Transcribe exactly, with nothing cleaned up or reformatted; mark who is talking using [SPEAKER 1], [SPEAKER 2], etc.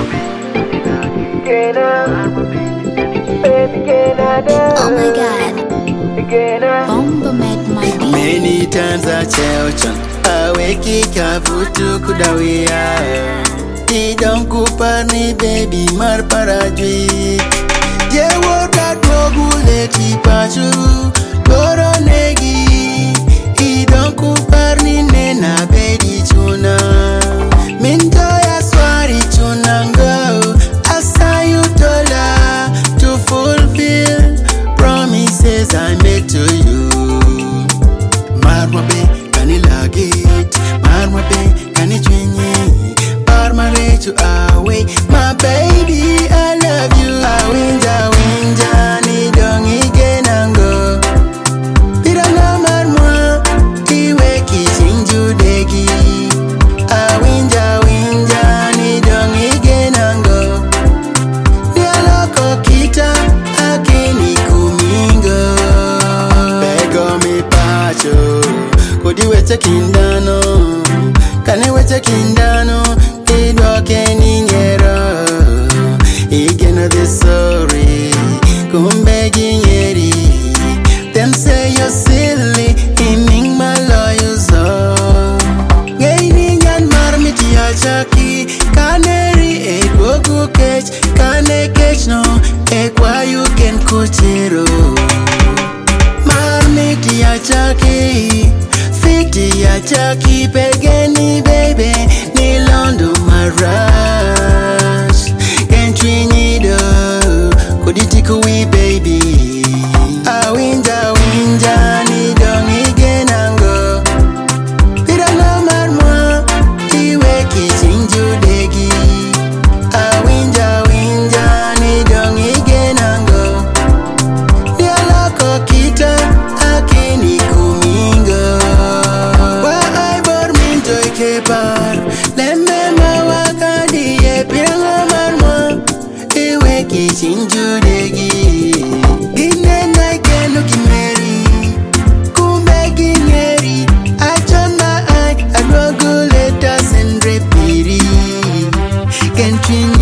[SPEAKER 1] Oh my god, Bomba made my beat.
[SPEAKER 2] Many times I tell John, I wake up to Kudawea. He don't kuparni baby mar parajui. Ye woda goguleti pachu goro negi. He don't kuparni nena bedi chuna. Minto ya swari chunango. Asa you tola to fulfill promises I made to you. Marwa be kanilagit, marwa be kanijwenye. To away, my baby, I love you. Awinja, winja, ni dongi genango. Pira na marmwa, iwe kichinju degi. Awinja, winja, ni dongi genango. Dialoko kita, akini kumingo. Bego mi pacho, kodi weche kindano. Kane weche kindano. Kenny nyero igeno the sorry kumbe ginyeri. Them say you're silly iming my lawyers on gaini nyan marmiti achaki kaneri e gogu kech kane kech no e kwa you can kuchero marmiti achaki fiti achaki pegeni baby ni londo rush can't we need a could it take away baby a winja winja ni dongi genango pira na marmwa iwe kichinju degi a winja winja ni dongi genango dialoko kita akini kumingo wa ai bor minto ikepar lemme kichinjudegi ginena ikelo kimeri kumbe gingeri achona ai adwago letters and repiri kentwin